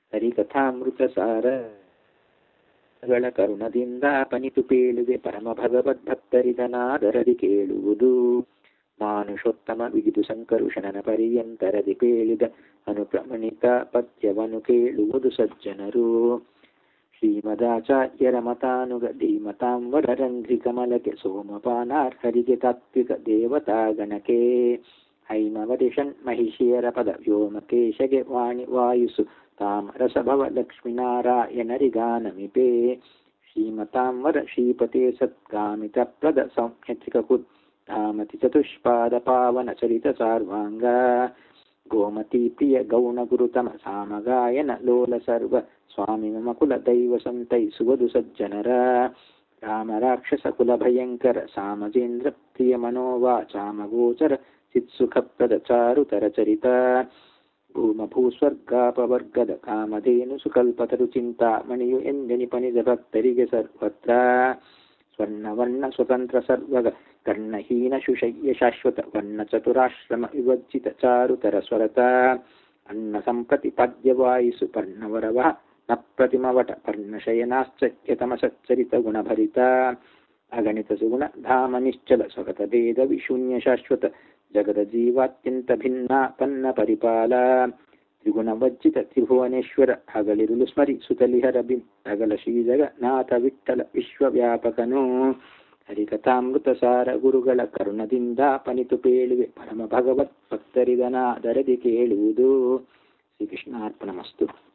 ಹರಿಕಥಾಮೃತ ಸಾರ ಗಳ ಕರುಣದಿಂದ ಪನಿತು ಪೇಳುವೆ ಪರಮ ಭಗವದ್ಭಕ್ತರಿದನಾದರದಿ ಕೇಳುವುದು. ಮಾನುಷೋತ್ತಮ ವಿಗಿದು ಸಂಕರುಷಣನ ಪರ್ಯಂತರದಿ ಪೇಳಿದ ಅನುಪ್ರಮಣಿತ ಪದ್ಯವನು ಕೇಳುವುದು ಸಜ್ಜನರು. ಶ್ರೀಮದಾಚಾರ್ಯರ ಮತಾನುಗ ಧೀಮತಾಂಬರರಂಧ್ರಿ ಕಮಲಕ್ಕೆ ಸೋಮಪಾನಾರ್ಹರಿಗೆ ತಾತ್ವಿಕ ದೇವತಾಗಣಕ್ಕೆ ಹೈಮವದಿಷನ್ ಮಹಿಷಿಯರ ಪದ ವ್ಯೋಮಕೇಶಗೆ ವಾಣಿ ವಾಯುಸು ತಾಮರಸಭವ ಲಕ್ಷ್ಮೀನಾರಾಯಣರಿಗಾನಮಿಪೇ. ಶ್ರೀಮತಾಂವರ ಶ್ರೀಪತೆ ಸತ್ಕಾಮಿತ ಪ್ರದ ಸೌಮ್ಯತ್ರಿಕುತ್ ಧಾಮತಿ ಚತುಷ್ಪಾದ ಪಾವನ ಚರಿತ ಸಾರ್ವಾಂಗ ಗೋಮತಿ ಪ್ರಿಯ ಗೌಣ ಗುರುತಮ ಸಾಮಗಾಯನ ಲೋಲ ಸರ್ವ ಸ್ವಾಮಿ ಮಮ ಕುಲ ದೈವ ಸಂತೈಸುವುದು ಸಜ್ಜನರ. ರಾಮ ರಾಕ್ಷಸ ಕುಲ ಭಯಂಕರ ಸಾಮಜೇಂದ್ರ ಪ್ರಿಯ ಮನೋವಾಚಾಮಗೋಚರ ಚಿತ್ಸುಖಪ್ರದ ಚಾರುತರ ಚರಿತ ಭೂಮ ಭೂಸ್ವರ್ಗಾಪವರ್ಗದ ಕಾಮಧೇನು ಸುಕಲ್ಪತರು ಚಿಂತಾಮಣಿಯು ಎಂದೆನಿಪನಿದ ಭಕ್ತರಿಗೆ ಸರ್ವತ್ರ. ಸ್ವರ್ಣವರ್ಣ ಸ್ವತಂತ್ರ ಸರ್ವಗ ಕರ್ಣಹೀನ ಶುಶಯ್ಯ ಶಾಶ್ವತ ವರ್ಣ ಚತುರಾಶ್ರಮ ವಿವಜ್ಜಿತ ಚಾರುತರ ಸ್ವರತ ಅನ್ನ ಸಂಪ್ರತಿಪಾದ್ಯವಾಯಿಸು ಪರ್ಣವರವ ನ ಪ್ರತಿಮವಟ ಪರ್ಣಶಯನಾಶ್ಚರ್ಯತಮ ಸಚ್ಚರಿತ ಗುಣಭರಿತ ಅಗಣಿತ ಸುಗುಣ ಧಾಮ ನಿಶ್ಚಲ ಸ್ವಗತ ಭೇದ ವಿಶೂನ್ಯ ಶಾಶ್ವತ ಜಗದ ಜೀವಾತ್ಯಂತ ಭಿನ್ನ ಪನ್ನ ಪರಿಪಾಲ ತ್ರಿಗುಣವಜ್ಜಿತ ತ್ರಿಭುವನೇಶ್ವರ ಹಗಲಿರುಳು ಸ್ಮರಿ ಸುತಲಿಹರ ಬಿಂ ಅಗಲ ಶ್ರೀ ಜಗನ್ನಾಥ ವಿಠ್ಠಲ ವಿಶ್ವವ್ಯಾಪಕನು. ಹರಿಕಥಾಮೃತ ಸಾರ ಗುರುಗಳ ಕರುಣದಿಂದ ಪನಿತು ಪೇಳುವೆ ಪರಮ ಭಗವತ್ ಭಕ್ತರಿದನಾದರದಿ ಕೇಳುವುದು. ಶ್ರೀಕೃಷ್ಣಾರ್ಪಣಮಸ್ತು.